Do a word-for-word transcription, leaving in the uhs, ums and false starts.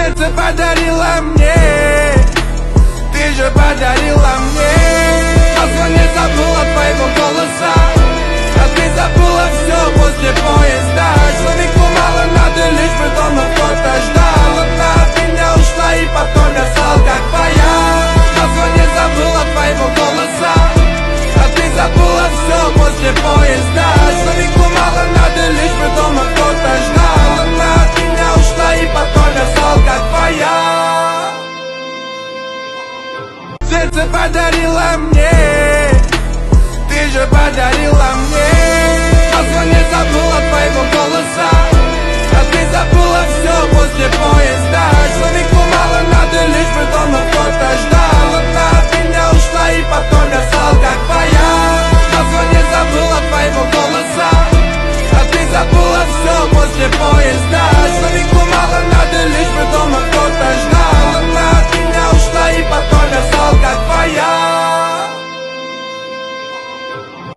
Сердце подарила мне, ты же подарила мне. Просто не забыла твоего голоса, а ты забыла все после поезда. Человеку мало надо, лишь бы дома кто-то ждал. Одна от меня ушла и потом я стал как твоя. Просто не забыла твоего голоса, а ты забыла все после поезда. Человеку мало надо, лишь бы дома кто-то ждал. Одна от меня ушла и потом я стал как твоя. Сердце подарила мне, ты же подарила мне.